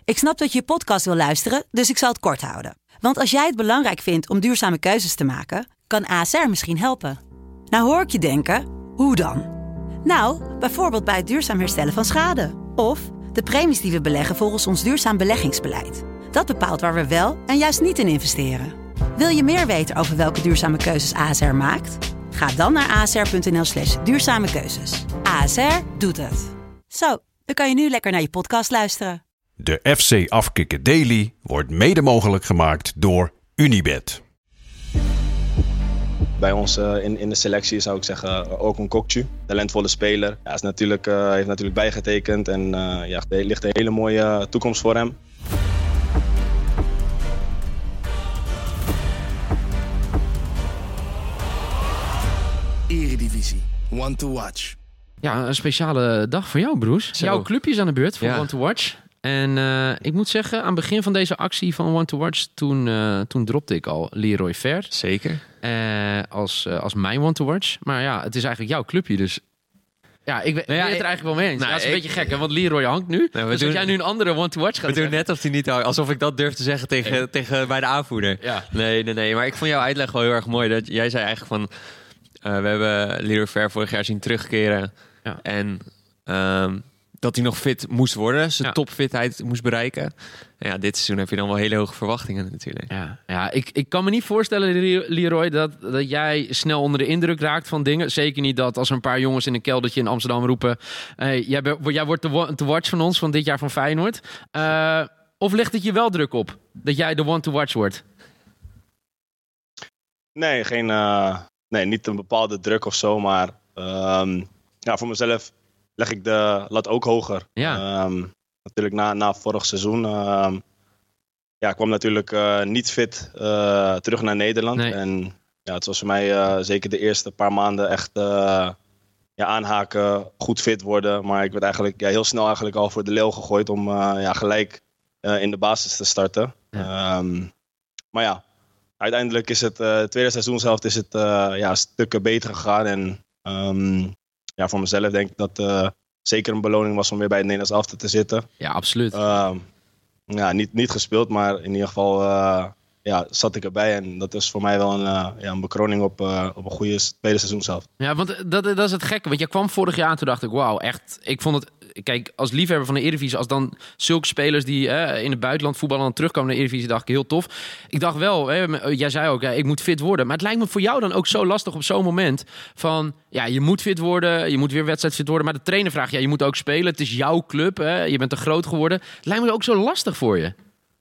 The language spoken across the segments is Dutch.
Ik snap dat je podcast wil luisteren, dus ik zal het kort houden. Want als jij het belangrijk vindt om duurzame keuzes te maken, kan ASR misschien helpen. Nou hoor ik je denken, hoe dan? Nou, bijvoorbeeld bij het duurzaam herstellen van schade. Of de premies die we beleggen volgens ons duurzaam beleggingsbeleid. Dat bepaalt waar we wel en juist niet in investeren. Wil je meer weten over welke duurzame keuzes ASR maakt? Ga dan naar asr.nl/duurzame keuzes. ASR doet het. Zo, dan kan je nu lekker naar je podcast luisteren. De FC Afkikken Daily wordt mede mogelijk gemaakt door Unibet. Bij ons in de selectie zou ik zeggen ook een Kokcu, talentvolle speler. Ja, heeft natuurlijk bijgetekend en er ligt een hele mooie toekomst voor hem. Eredivisie, One to Watch. Ja, een speciale dag voor jou, Broes. Zo. Jouw clubje is aan de beurt voor Ja. One to Watch. En ik moet zeggen, aan het begin van deze actie van One to Watch, toen dropte ik al Leroy Ver Zeker. als mijn One to Watch. Maar ja, het is eigenlijk jouw clubje, dus ja, ik ben het er eigenlijk wel mee eens. Nou, dat is een beetje gek, hè, want Leroy hangt nu. Nou, Dus als jij nu een andere One to Watch gaat We doen zeggen- net of hij niet alsof ik dat durf te zeggen tegen bij de aanvoerder. Ja. Nee. Maar ik vond jouw uitleg wel heel erg mooi. Dat jij zei eigenlijk van, we hebben Leroy Ver vorig jaar zien terugkeren. Ja. En dat hij nog fit moest worden. Zijn Ja. topfitheid moest bereiken. En ja, dit seizoen heb je dan wel hele hoge verwachtingen natuurlijk. Ja, ik kan me niet voorstellen, Leroy, dat jij snel onder de indruk raakt van dingen. Zeker niet dat als er een paar jongens in een keldertje in Amsterdam roepen, jij wordt de one to watch van ons van dit jaar van Feyenoord. Of legt het je wel druk op dat jij de one to watch wordt? Nee, niet een bepaalde druk of zo, maar voor mezelf leg ik de lat ook hoger. Ja. Natuurlijk na vorig seizoen. Ik kwam natuurlijk niet fit terug naar Nederland. Nee. En ja, het was voor mij zeker de eerste paar maanden echt aanhaken, goed fit worden. Maar ik werd eigenlijk heel snel eigenlijk al voor de leeuw gegooid om gelijk in de basis te starten. Ja. Maar ja, uiteindelijk is het tweede seizoen zelf stukken beter gegaan. En voor mezelf denk ik dat zeker een beloning was om weer bij het Nederlands elftal te zitten. Ja, absoluut. Niet gespeeld, maar in ieder geval zat ik erbij. En dat is voor mij wel een bekroning op een goede tweede seizoen zelf. Ja, want dat is het gekke. Want jij kwam vorig jaar en toen dacht ik, wauw, echt. Ik vond het, kijk, als liefhebber van de Eredivisie, als dan zulke spelers die in het buitenland voetballen dan terugkomen naar de Eredivisie, dacht ik heel tof. Ik dacht wel, jij zei ook, ik moet fit worden. Maar het lijkt me voor jou dan ook zo lastig op zo'n moment van, ja, je moet fit worden, je moet weer wedstrijdfit worden. Maar de trainer vraagt, je moet ook spelen. Het is jouw club, je bent te groot geworden. Het lijkt me ook zo lastig voor je.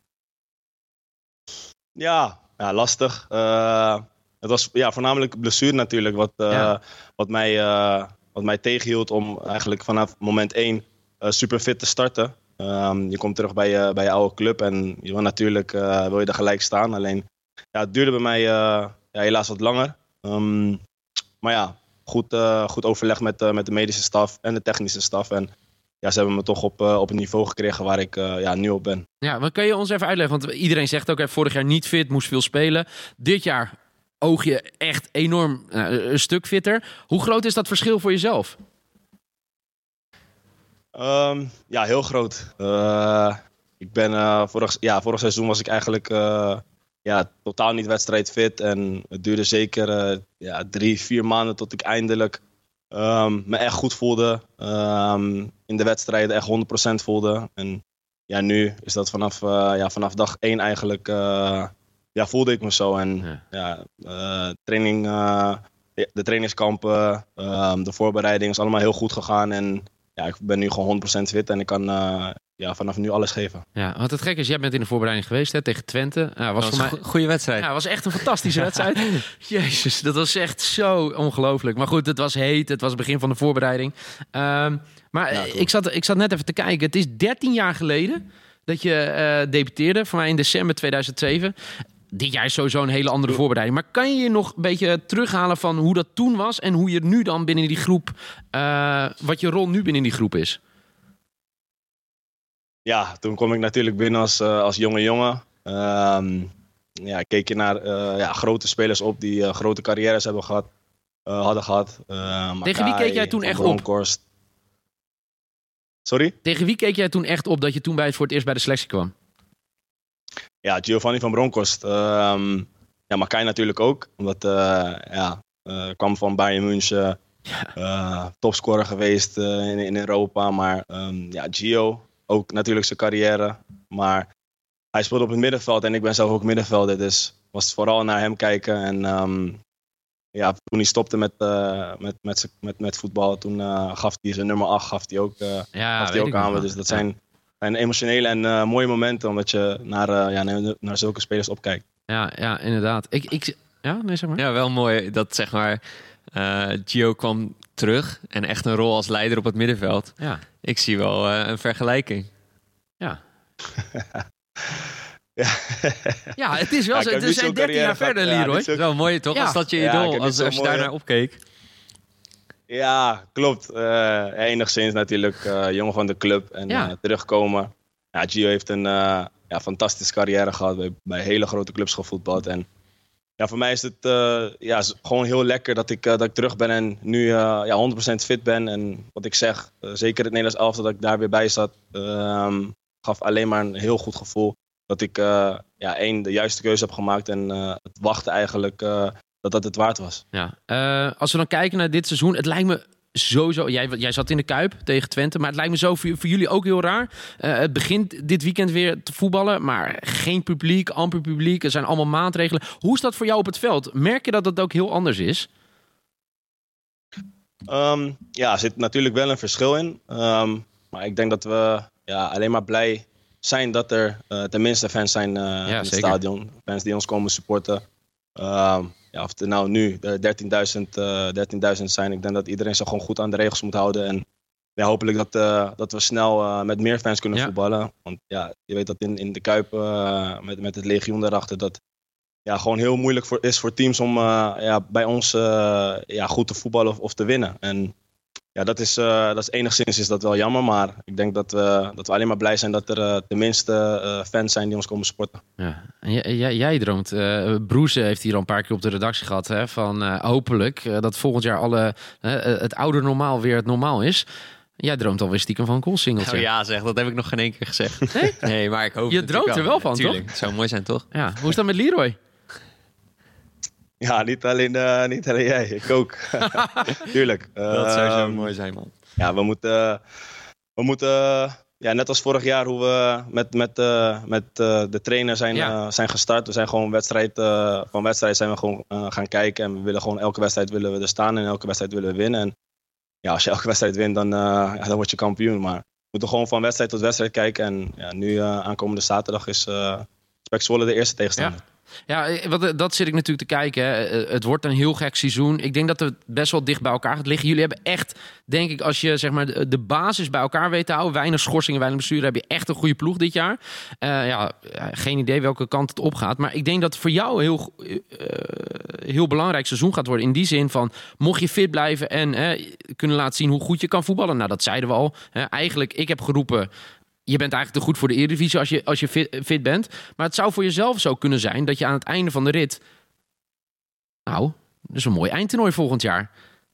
Ja, lastig. Het was voornamelijk blessure natuurlijk wat mij tegenhield om eigenlijk vanaf moment 1 super fit te starten. Je komt terug bij je oude club en je wil natuurlijk wil je er gelijk staan. Alleen het duurde bij mij helaas wat langer. Maar ja, goed overleg met de medische staf en de technische staf. En ja, ze hebben me toch op een niveau gekregen waar ik nu op ben. Ja, maar kan je ons even uitleggen? Want iedereen zegt ook, vorig jaar niet fit, moest veel spelen. Dit jaar oog je echt enorm een stuk fitter. Hoe groot is dat verschil voor jezelf? Heel groot. Ik ben vorig seizoen was ik eigenlijk totaal niet wedstrijdfit. En het duurde zeker 3-4 maanden tot ik eindelijk me echt goed voelde. In de wedstrijden echt 100% voelde. En ja, nu is dat vanaf dag 1 eigenlijk voelde ik me zo. En de trainingskampen, de voorbereiding is allemaal heel goed gegaan. En ja, ik ben nu gewoon 100% fit en ik kan vanaf nu alles geven. Ja, want het gekke is, jij bent in de voorbereiding geweest tegen Twente. Was voor mij een goede wedstrijd. Ja, het was echt een fantastische wedstrijd. Jezus, dat was echt zo ongelooflijk. Maar goed, het was heet. Het was het begin van de voorbereiding. Ik zat net even te kijken. Het is 13 jaar geleden dat je debuteerde. Voor mij in december 2007. Dit jaar is sowieso een hele andere voorbereiding. Maar kan je je nog een beetje terughalen van hoe dat toen was en hoe je nu dan binnen die groep, wat je rol nu binnen die groep is? Ja, toen kwam ik natuurlijk binnen als jonge jongen. Keek je naar grote spelers op die grote carrières hadden gehad. Tegen wie keek jij toen echt op? Sorry? Tegen wie keek jij toen echt op dat je toen voor het eerst bij de selectie kwam? Ja, Giovanni van Bronckhorst. Ja, Makai natuurlijk ook. Omdat kwam van Bayern München. Topscorer geweest in Europa. Maar Gio, ook natuurlijk zijn carrière. Maar hij speelde op het middenveld en ik ben zelf ook middenvelder. Dus was het vooral naar hem kijken. En toen hij stopte met voetbal, toen gaf hij zijn nummer 8 gaf hij ook aan me. Dus dat zijn emotionele en mooie momenten, omdat je naar zulke spelers opkijkt. Ja, inderdaad. Zeg maar. Ja, wel mooi dat zeg maar Gio kwam terug en echt een rol als leider op het middenveld. Ja. Ik zie wel een vergelijking. Ja. Ja, het is wel zo. Het zijn 13 jaar verder, Leroy. Het is wel mooi, toch? Ja. Als dat je idool, als je daar naar opkeek. Ja, klopt. Enigszins natuurlijk jongen van de club en terugkomen. Ja, Gio heeft een fantastische carrière gehad, bij hele grote clubs gevoetbald. En ja, voor mij is het gewoon heel lekker dat ik terug ben en nu 100% fit ben. En wat ik zeg, zeker het Nederlands elftal dat ik daar weer bij zat, gaf alleen maar een heel goed gevoel. Dat ik de juiste keuze heb gemaakt en het wachten eigenlijk dat het waard was. Ja. Als we dan kijken naar dit seizoen, het lijkt me sowieso... Jij zat in de Kuip tegen Twente, maar het lijkt me zo voor jullie ook heel raar. Het begint dit weekend weer te voetballen, maar geen publiek, amper publiek. Er zijn allemaal maatregelen. Hoe is dat voor jou op het veld? Merk je dat het ook heel anders is? Er zit natuurlijk wel een verschil in. Maar ik denk dat we alleen maar blij zijn dat er tenminste fans zijn in het stadion. Fans die ons komen supporten. Of het nou nu 13.000 zijn. Ik denk dat iedereen zich gewoon goed aan de regels moet houden. En hopelijk dat we snel met meer fans kunnen voetballen. Want je weet dat in de Kuip met het legioen daarachter... dat gewoon heel moeilijk is voor teams om bij ons goed te voetballen of te winnen. En dat is enigszins is dat wel jammer, maar ik denk dat we alleen maar blij zijn dat er tenminste fans zijn die ons komen supporten. Ja. En jij droomt, Broes heeft hier al een paar keer op de redactie gehad, hè, van hopelijk dat volgend jaar het oude normaal weer het normaal is. Jij droomt alweer stiekem van een goalsingeltje. Oh ja zeg, dat heb ik nog geen één keer gezegd. Nee? Nee, maar ik hoop je droomt er wel van, tuurlijk. Toch? Het zou mooi zijn, toch? Ja. Hoe is dat met Leroy? Ja, niet alleen jij. Ik ook. Tuurlijk. Dat zou zo mooi zijn, man. Ja, we moeten net als vorig jaar hoe we met de trainer zijn gestart. We zijn gewoon van wedstrijd zijn we gewoon gaan kijken. En we willen gewoon elke wedstrijd willen we er staan en elke wedstrijd willen we winnen. En als je elke wedstrijd wint, dan word je kampioen. Maar we moeten gewoon van wedstrijd tot wedstrijd kijken. En nu aankomende zaterdag is Spek Zwolle de eerste tegenstander. Ja, dat zit ik natuurlijk te kijken. Hè. Het wordt een heel gek seizoen. Ik denk dat het best wel dicht bij elkaar gaat liggen. Jullie hebben echt, denk ik, als je zeg maar de basis bij elkaar weet te houden, weinig schorsingen, weinig bestuur, heb je echt een goede ploeg dit jaar. Geen idee welke kant het op gaat. Maar ik denk dat het voor jou een heel belangrijk seizoen gaat worden. In die zin van, mocht je fit blijven en kunnen laten zien hoe goed je kan voetballen. Nou, dat zeiden we al. Eigenlijk, ik heb geroepen, je bent eigenlijk te goed voor de Eredivisie als je fit bent. Maar het zou voor jezelf zo kunnen zijn dat je aan het einde van de rit... Nou, dat is een mooi eindtoernooi volgend jaar.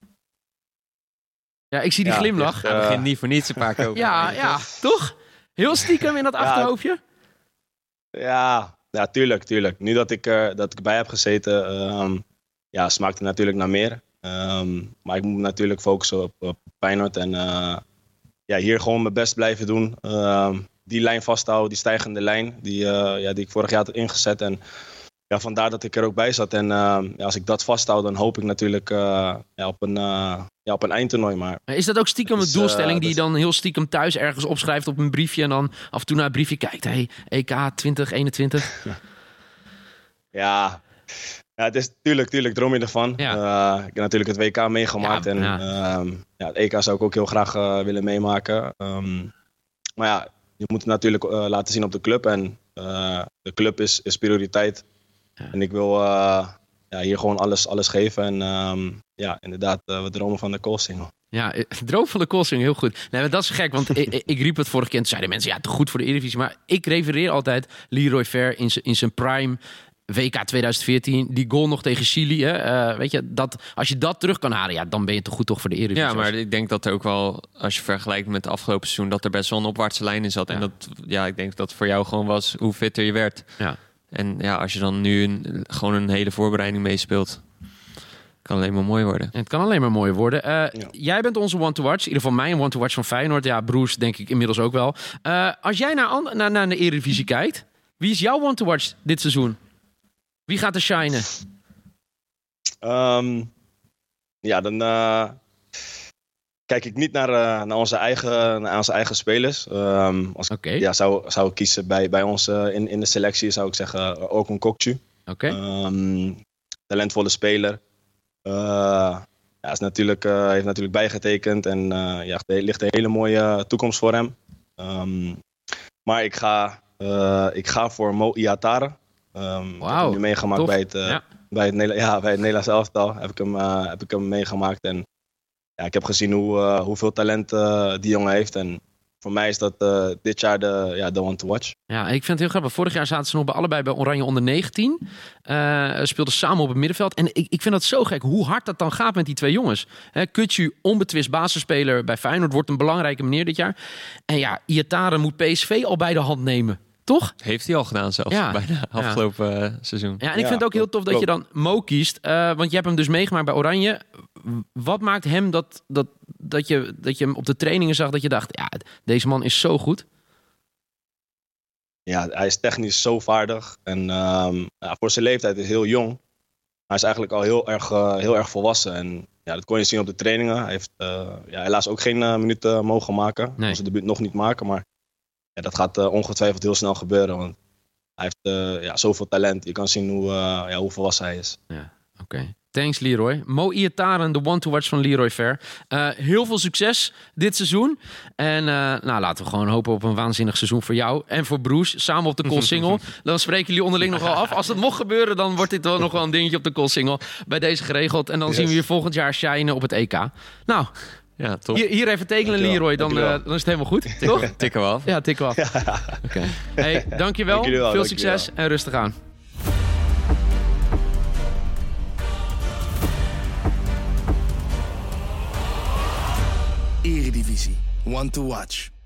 Ja, ik zie die glimlach. Hij begint niet voor niets een paar keer over. Ja, toch? Heel stiekem in dat achterhoofdje. Ja, tuurlijk. Nu dat ik erbij heb gezeten, smaakt het natuurlijk naar meer. Maar ik moet natuurlijk focussen op Feyenoord en... hier gewoon mijn best blijven doen. Die lijn vasthouden, die stijgende lijn. Die ik vorig jaar had ingezet. En vandaar dat ik er ook bij zat. En als ik dat vasthoud, dan hoop ik natuurlijk op een eindtoernooi. Maar is dat ook stiekem een doelstelling die je dan heel stiekem thuis ergens opschrijft op een briefje en dan af en toe naar het briefje kijkt? Hey, EK 2021. Ja, het is tuurlijk droom je ervan. Ja. Ik heb natuurlijk het WK meegemaakt. Het EK zou ik ook heel graag willen meemaken. Maar je moet het natuurlijk laten zien op de club. En de club is prioriteit. Ja. En ik wil hier gewoon alles geven. En inderdaad, we dromen van de goalsingel. Ja, droom van de goalsingel, heel goed. Nee, maar dat is gek, want ik riep het vorige keer en zeiden mensen, te goed voor de Eredivisie. Maar ik refereer altijd Leroy Fer in zijn prime. WK 2014, die goal nog tegen Chili. Hè? Weet je, als je dat terug kan halen, dan ben je te goed toch voor de Eredivisie. Ja, maar ik denk dat er ook wel, als je vergelijkt met het afgelopen seizoen, dat er best wel een opwaartse lijn in zat. Ja. En ik denk dat voor jou gewoon was hoe fitter je werd. Ja. En als je dan nu gewoon een hele voorbereiding meespeelt, kan alleen maar mooi worden. Het kan alleen maar mooi worden. Jij bent onze one-to-watch. In ieder geval mijn one-to-watch van Feyenoord. Ja, Broes denk ik inmiddels ook wel. Als jij naar de Eredivisie kijkt, wie is jouw one-to-watch dit seizoen? Wie gaat er shinen? Dan kijk ik niet naar onze eigen spelers. Zou ik kiezen bij ons in de selectie, zou ik zeggen Okun Kokcu. Talentvolle speler. Heeft natuurlijk bijgetekend en ligt een hele mooie toekomst voor hem. Maar ik ga voor Mo Iatare. Ik heb hem nu meegemaakt bij het Nederlands elftal. Heb ik hem meegemaakt. En ik heb gezien hoeveel talent die jongen heeft. En voor mij is dat dit jaar de one to watch. Ja, ik vind het heel grappig. Vorig jaar zaten ze nog allebei bij Oranje onder 19. Speelden samen op het middenveld. En ik vind dat zo gek hoe hard dat dan gaat met die twee jongens. Kutju, onbetwist basisspeler bij Feyenoord, wordt een belangrijke meneer dit jaar. En Iatare moet PSV al bij de hand nemen. Toch? Heeft hij al gedaan zelfs bij de afgelopen seizoen. Ja, en ik vind het ook heel tof dat je dan Mo kiest. Want je hebt hem dus meegemaakt bij Oranje. Wat maakt hem dat je hem op de trainingen zag dat je dacht, deze man is zo goed? Ja, hij is technisch zo vaardig. En voor zijn leeftijd is heel jong. Hij is eigenlijk al heel erg volwassen. En dat kon je zien op de trainingen. Hij heeft helaas ook geen minuten mogen maken. Hij kon zijn debuut nog niet maken, maar dat gaat ongetwijfeld heel snel gebeuren. Want hij heeft zoveel talent. Je kan zien hoe volwassen hij is. Ja, oké. Thanks, Leroy. Mo Iatare, de one-to-watch van Leroy Ver. Heel veel succes dit seizoen. En laten we gewoon hopen op een waanzinnig seizoen voor jou en voor Broes. Samen op de Koolsingel. Dan spreken jullie onderling nog wel af. Als dat mocht gebeuren, dan wordt dit wel nog wel een dingetje op de Koolsingel. Bij deze geregeld. En dan zien we je volgend jaar shinen op het EK. Nou, ja, top. Hier even tekenen, Leroy. Dan is het helemaal goed. Toch? Tikken we af. Ja, tikken we af. Okay. Hey, dankjewel. Veel succes en rustig aan. Eredivisie. One to watch.